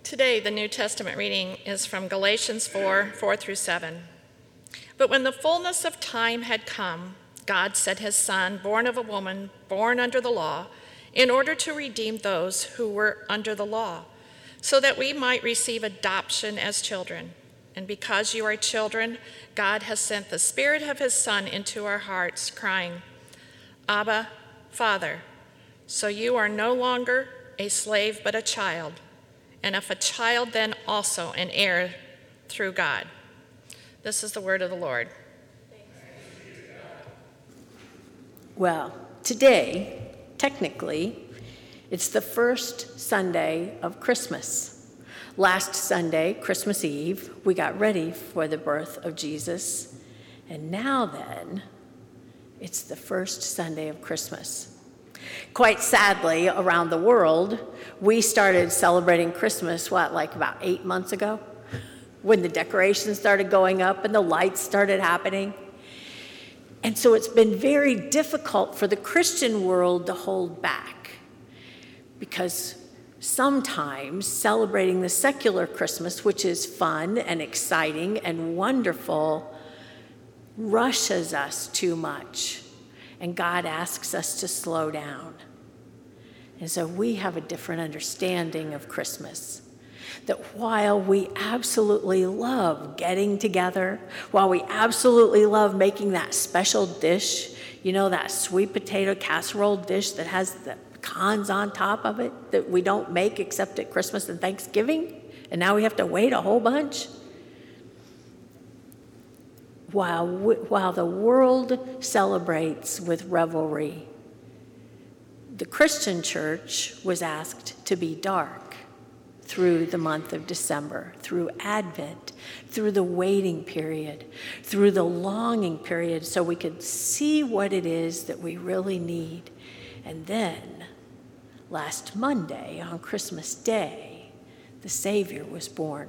Today, the New Testament reading is from Galatians 4 through 7. But when the fullness of time had come, God sent his Son, born of a woman, born under the law, in order to redeem those who were under the law, so that we might receive adoption as children. And because you are children, God has sent the Spirit of his Son into our hearts, crying, Abba, Father. So you are no longer a slave but a child, and if a child, then also an heir through God. This is the word of the Lord. Well, today, technically, it's the first Sunday of Christmas. Last Sunday, Christmas Eve, we got ready for the birth of Jesus. And now then, it's the first Sunday of Christmas. Quite sadly, around the world, we started celebrating Christmas, about 8 months ago? When the decorations started going up and the lights started happening. And so it's been very difficult for the Christian world to hold back, because sometimes celebrating the secular Christmas, which is fun and exciting and wonderful, rushes us too much. And God asks us to slow down. And so we have a different understanding of Christmas. That while we absolutely love getting together, while we absolutely love making that special dish, that sweet potato casserole dish that has the pecans on top of it that we don't make except at Christmas and Thanksgiving, and now we have to wait a whole bunch. While the world celebrates with revelry, the Christian church was asked to be dark through the month of December, through Advent, through the waiting period, through the longing period, so we could see what it is that we really need. And then, last Monday, on Christmas Day, the Savior was born.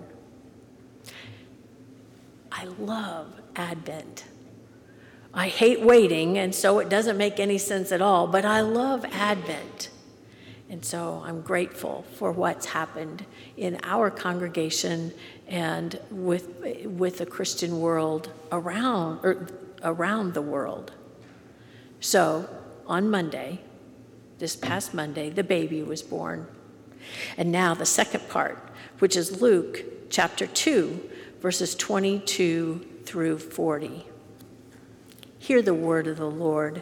I love Advent. I hate waiting, and so it doesn't make any sense at all, but I love Advent. And so I'm grateful for what's happened in our congregation and with the Christian world around the world. So on Monday, this past Monday, the baby was born. And now the second part, which is Luke chapter 2, verses 22 through 40. Hear the word of the Lord.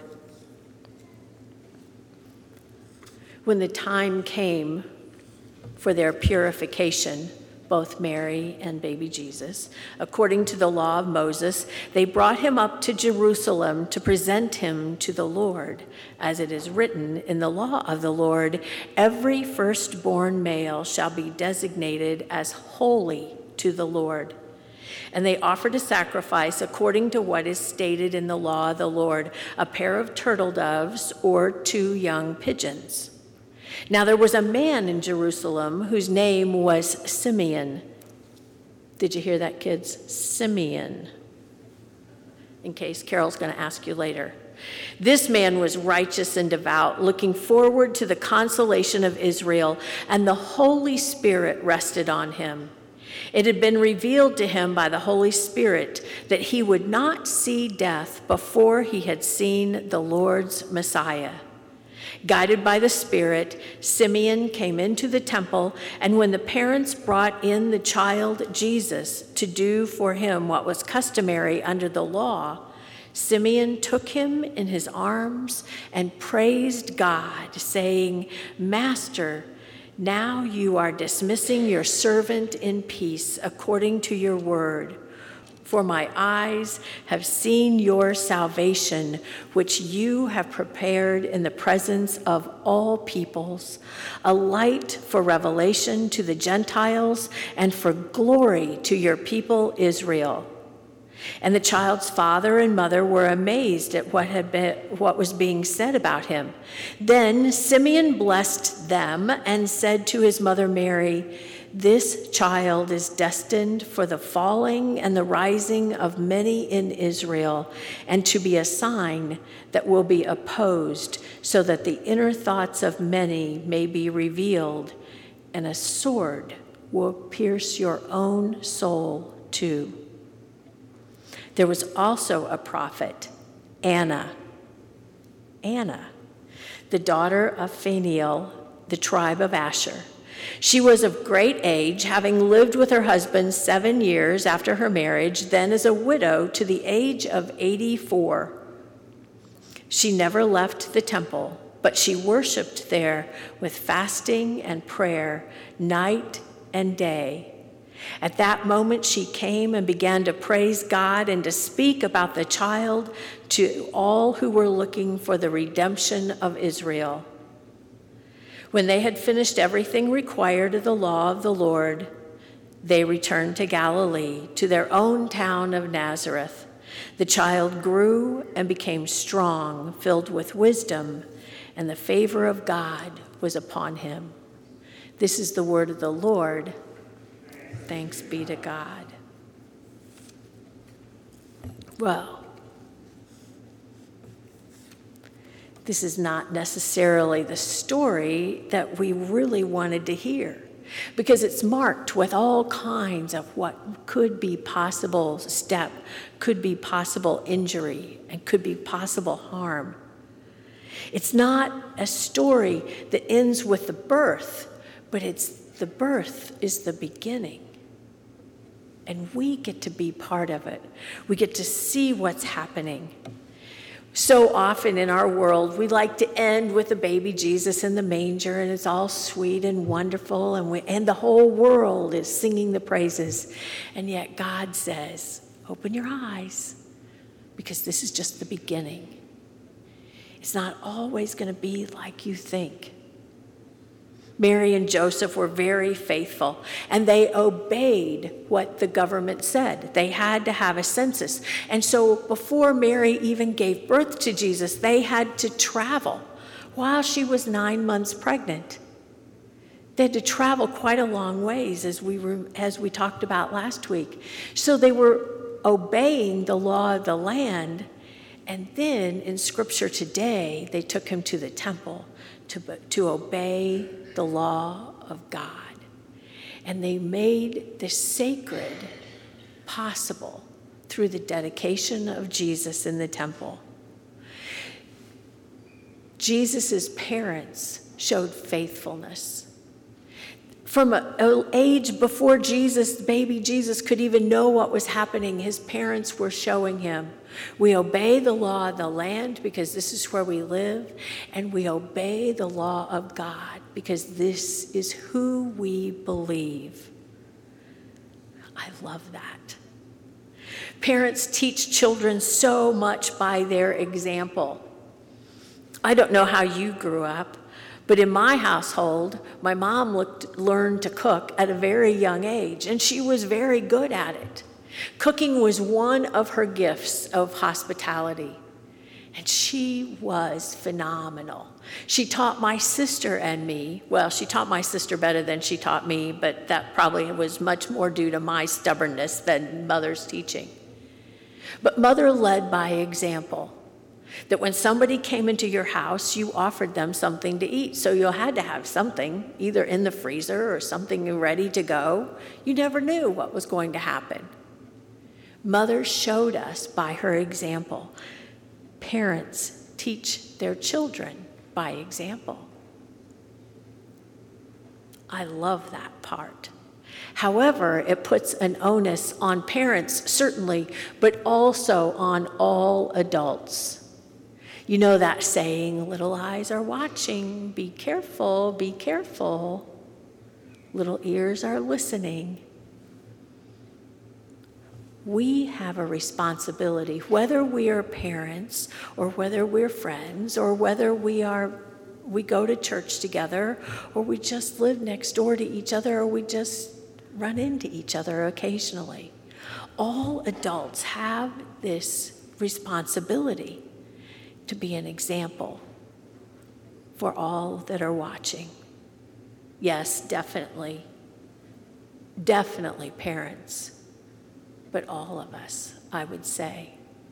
When the time came for their purification, both Mary and baby Jesus, according to the law of Moses, they brought him up to Jerusalem to present him to the Lord. As it is written in the law of the Lord, every firstborn male shall be designated as holy to the Lord. And they offered a sacrifice according to what is stated in the law of the Lord, a pair of turtle doves or 2 young pigeons. Now there was a man in Jerusalem whose name was Simeon. Did you hear that, kids? Simeon. In case Carol's going to ask you later. This man was righteous and devout, looking forward to the consolation of Israel, and the Holy Spirit rested on him. It had been revealed to him by the Holy Spirit that he would not see death before he had seen the Lord's Messiah. Guided by the Spirit, Simeon came into the temple, and when the parents brought in the child Jesus to do for him what was customary under the law, Simeon took him in his arms and praised God, saying, "Master, now you are dismissing your servant in peace according to your word. For my eyes have seen your salvation, which you have prepared in the presence of all peoples, a light for revelation to the Gentiles and for glory to your people Israel." And the child's father and mother were amazed at what was being said about him. Then Simeon blessed them and said to his mother Mary, "This child is destined for the falling and the rising of many in Israel, and to be a sign that will be opposed, so that the inner thoughts of many may be revealed, and a sword will pierce your own soul too. There was also a prophet, Anna, the daughter of Phanuel, the tribe of Asher. She was of great age, having lived with her husband 7 years after her marriage, then as a widow to the age of 84. She never left the temple, but she worshiped there with fasting and prayer night and day. At that moment, she came and began to praise God and to speak about the child to all who were looking for the redemption of Israel. When they had finished everything required of the law of the Lord, they returned to Galilee, to their own town of Nazareth. The child grew and became strong, filled with wisdom, and the favor of God was upon him. This is the word of the Lord. Thanks be to God. Well, this is not necessarily the story that we really wanted to hear, because it's marked with all kinds of what could be possible step, could be possible injury, and could be possible harm. It's not a story that ends with the birth, but the birth is the beginning. And we get to be part of it. We get to see what's happening. So often in our world, we like to end with the baby Jesus in the manger, and it's all sweet and wonderful, and the whole world is singing the praises. And yet God says, open your eyes, because this is just the beginning. It's not always going to be like you think. Mary and Joseph were very faithful, and they obeyed what the government said. They had to have a census. And so before Mary even gave birth to Jesus, they had to travel while she was 9 months pregnant. They had to travel quite a long ways, as we talked about last week. So they were obeying the law of the land. And then in Scripture today, they took him to the temple to obey the law of God. And they made the sacred possible through the dedication of Jesus in the temple. Jesus' parents showed faithfulness. From an age before baby Jesus could even know what was happening, his parents were showing him, we obey the law of the land because this is where we live, and we obey the law of God because this is who we believe. I love that. Parents teach children so much by their example. I don't know how you grew up, but in my household, my mom learned to cook at a very young age, and she was very good at it. Cooking was one of her gifts of hospitality, and she was phenomenal. She taught my sister and me, well, she taught my sister better than she taught me, but that probably was much more due to my stubbornness than Mother's teaching. But Mother led by example, that when somebody came into your house, you offered them something to eat. So you had to have something, either in the freezer or something ready to go. You never knew what was going to happen. Mother showed us by her example. Parents teach their children by example. I love that part. However, it puts an onus on parents, certainly, but also on all adults. You know that saying, little eyes are watching, be careful, be careful. Little ears are listening. We have a responsibility, whether we are parents or whether we're friends or whether we go to church together or we just live next door to each other or we just run into each other occasionally. All adults have this responsibility to be an example for all that are watching. Yes, definitely parents. But all of us, I would say.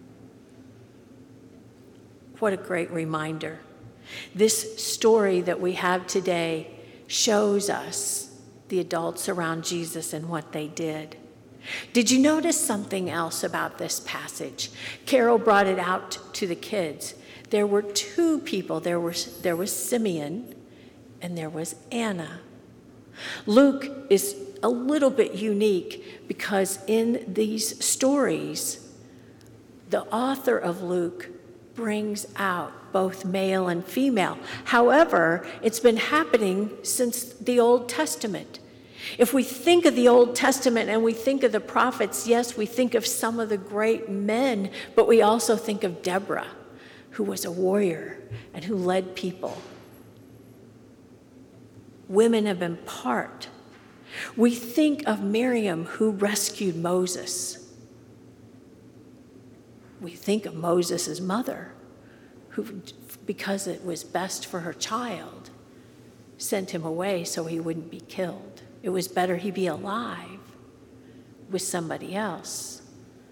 What a great reminder. This story that we have today shows us the adults around Jesus and what they did. Did you notice something else about this passage? Carol brought it out to the kids. There were two people. There was Simeon and there was Anna. Luke is a little bit unique because in these stories, the author of Luke brings out both male and female. However, it's been happening since the Old Testament. If we think of the Old Testament and we think of the prophets, yes, we think of some of the great men, but we also think of Deborah, who was a warrior and who led people. Women have been part. We think of Miriam, who rescued Moses. We think of Moses' mother, who, because it was best for her child, sent him away so he wouldn't be killed. It was better he be alive with somebody else.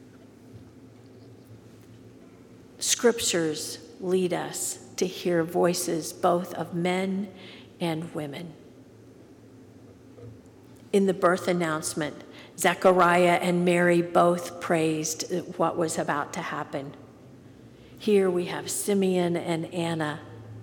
Scriptures lead us to hear voices both of men and women. In the birth announcement, Zechariah and Mary both praised what was about to happen. Here we have Simeon and Anna.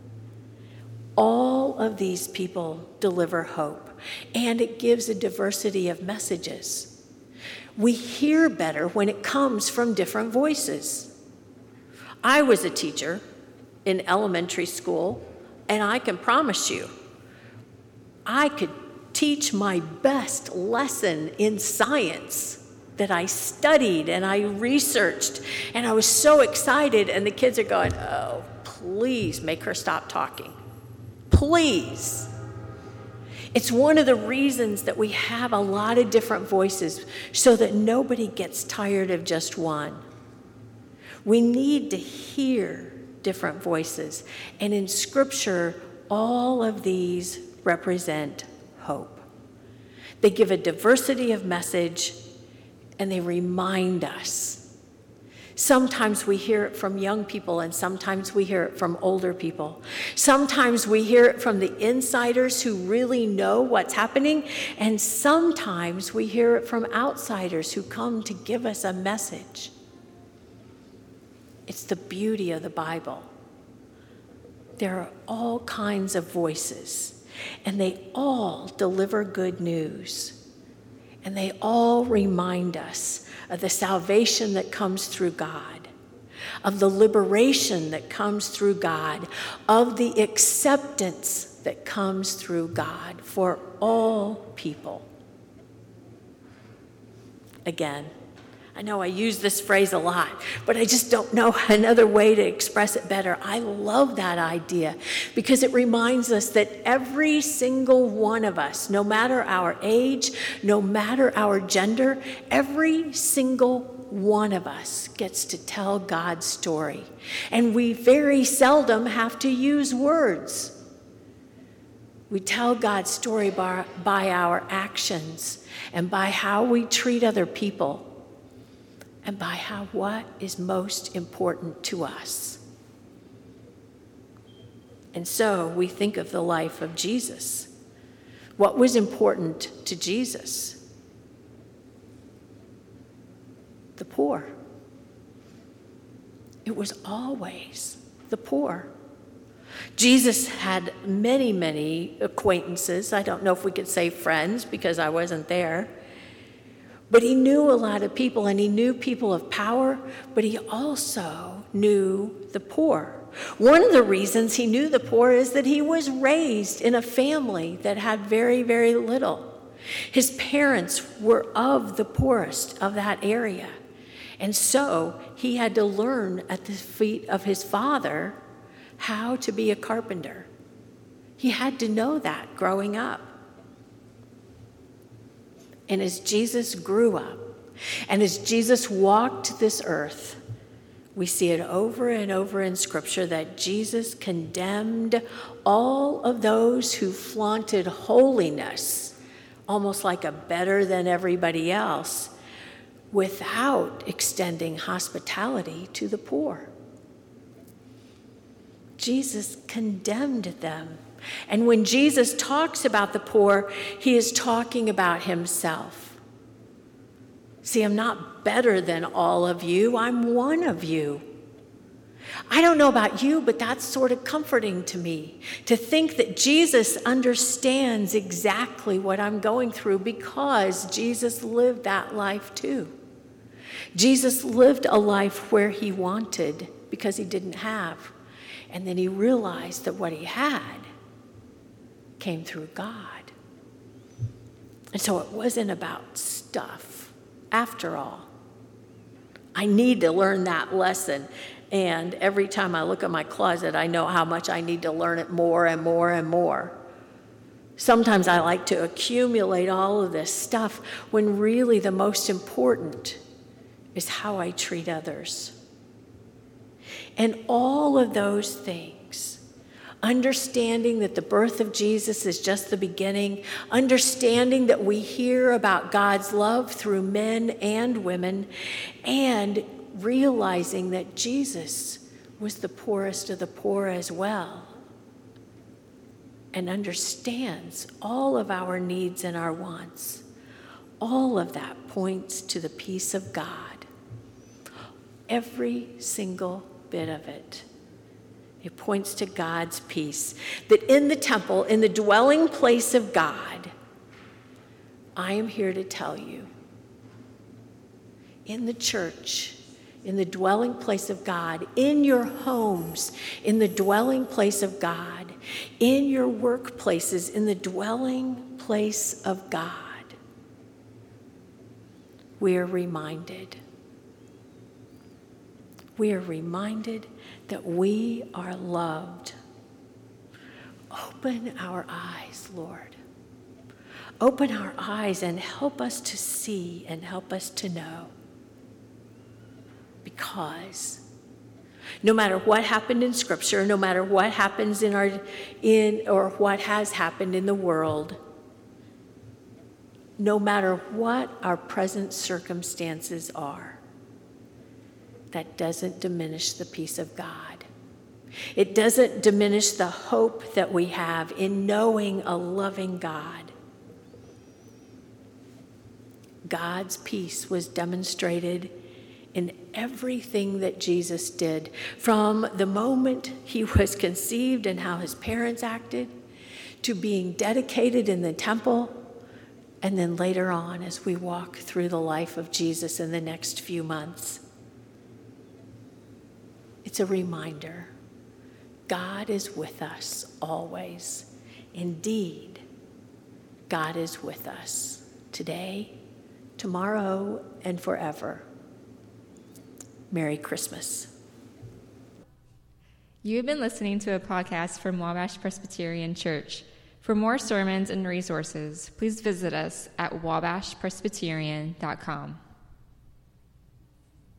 All of these people deliver hope, and it gives a diversity of messages. We hear better when it comes from different voices. I was a teacher in elementary school, and I can promise you, I could teach my best lesson in science that I studied and I researched, and I was so excited, and the kids are going, oh, please make her stop talking. Please. It's one of the reasons that we have a lot of different voices so that nobody gets tired of just one. We need to hear different voices, and in Scripture, all of these represent hope. They give a diversity of message, and they remind us. Sometimes we hear it from young people, and sometimes we hear it from older people. Sometimes we hear it from the insiders who really know what's happening, and sometimes we hear it from outsiders who come to give us a message. It's the beauty of the Bible. There are all kinds of voices, and they all deliver good news. And they all remind us of the salvation that comes through God, of the liberation that comes through God, of the acceptance that comes through God for all people. Again, I know I use this phrase a lot, but I just don't know another way to express it better. I love that idea because it reminds us that every single one of us, no matter our age, no matter our gender, every single one of us gets to tell God's story. And we very seldom have to use words. We tell God's story by our actions and by how we treat other people, and by what is most important to us. And so we think of the life of Jesus. What was important to Jesus? The poor. It was always the poor. Jesus had many, many acquaintances. I don't know if we could say friends because I wasn't there. But he knew a lot of people, and he knew people of power, but he also knew the poor. One of the reasons he knew the poor is that he was raised in a family that had very, very little. His parents were of the poorest of that area. And so he had to learn at the feet of his father how to be a carpenter. He had to know that growing up. And as Jesus grew up, and as Jesus walked this earth, we see it over and over in Scripture that Jesus condemned all of those who flaunted holiness, almost like a better than everybody else, without extending hospitality to the poor. Jesus condemned them And when Jesus talks about the poor, he is talking about himself. See, I'm not better than all of you. I'm one of you. I don't know about you, but that's sort of comforting to me, to think that Jesus understands exactly what I'm going through because Jesus lived that life too. Jesus lived a life where he wanted because he didn't have. And then he realized that what he had came through God. And so it wasn't about stuff after all. I need to learn that lesson. And every time I look at my closet, I know how much I need to learn it more and more and more. Sometimes I like to accumulate all of this stuff when really the most important is how I treat others. And all of those things, understanding that the birth of Jesus is just the beginning, understanding that we hear about God's love through men and women, and realizing that Jesus was the poorest of the poor as well, and understands all of our needs and our wants. All of that points to the peace of God. Every single bit of it. It points to God's peace. That in the temple, in the dwelling place of God, I am here to tell you, in the church, in the dwelling place of God, in your homes, in the dwelling place of God, in your workplaces, in the dwelling place of God, we are reminded that we are loved. Open our eyes, Lord. Open our eyes and help us to see and help us to know. Because no matter what happened in Scripture, no matter what happens or what has happened in the world, no matter what our present circumstances are, that doesn't diminish the peace of God. It doesn't diminish the hope that we have in knowing a loving God. God's peace was demonstrated in everything that Jesus did, from the moment he was conceived and how his parents acted, to being dedicated in the temple, and then later on as we walk through the life of Jesus in the next few months. It's a reminder. God is with us always. Indeed, God is with us today, tomorrow, and forever. Merry Christmas. You have been listening to a podcast from Wabash Presbyterian Church. For more sermons and resources, please visit us at wabashpresbyterian.com.